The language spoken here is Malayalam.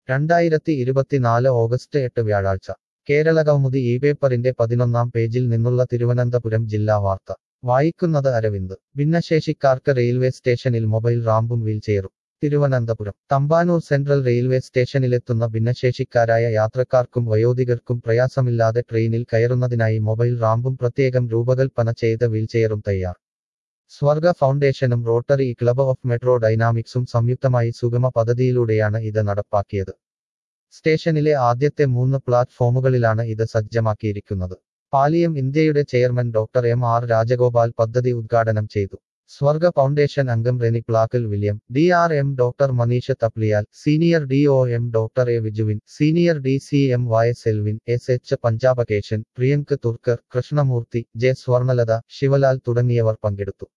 2024 ഓഗസ്റ്റ് 8 വ്യാഴാഴ്ച കേരളകൗമുദി ഈ പേപ്പറിന്റെ 11-ാം പേജിൽ നിന്നുള്ള തിരുവനന്തപുരം ജില്ലാ വാർത്ത വായിക്കുന്നത് അരവിന്ദ്. ഭിന്നശേഷിക്കാർക്ക് റെയിൽവേ സ്റ്റേഷനിൽ മൊബൈൽ റാമ്പും വീൽചെയറും. തിരുവനന്തപുരം തമ്പാനൂർ സെൻട്രൽ റെയിൽവേ സ്റ്റേഷനിലെത്തുന്ന ഭിന്നശേഷിക്കാരായ യാത്രക്കാർക്കും വയോധികർക്കും പ്രയാസമില്ലാതെ ട്രെയിനിൽ കയറുന്നതിനായി മൊബൈൽ റാമ്പും പ്രത്യേകം രൂപകൽപ്പന ചെയ്ത വീൽചെയറും തയ്യാർ. സ്വർഗ ഫൗണ്ടേഷനും റോട്ടറി ക്ലബ് ഓഫ് മെട്രോ ഡൈനാമിക്സും സംയുക്തമായി സുഗമ പദ്ധതിയിലൂടെയാണ് ഇത് നടപ്പാക്കിയത്. സ്റ്റേഷനിലെ ആദ്യത്തെ 3 പ്ലാറ്റ്ഫോമുകളിലാണ് ഇത് സജ്ജമാക്കിയിരിക്കുന്നത്. പാലിയം ഇന്ത്യയുടെ ചെയർമാൻ ഡോക്ടർ M.R. രാജഗോപാൽ പദ്ധതി ഉദ്ഘാടനം ചെയ്തു. സ്വർഗ ഫൗണ്ടേഷൻ അംഗം Reni Plackal William, DRM doctor Manisha Thapliyal, senior DOM doctor A Vijuvin, senior DCM Y Selvin, SH Panchabakesan, Priyank Thurkar, Krishnamurthy, J Swarnalatha, Sivalal തുടങ്ങിയവർ പങ്കെടുത്തു.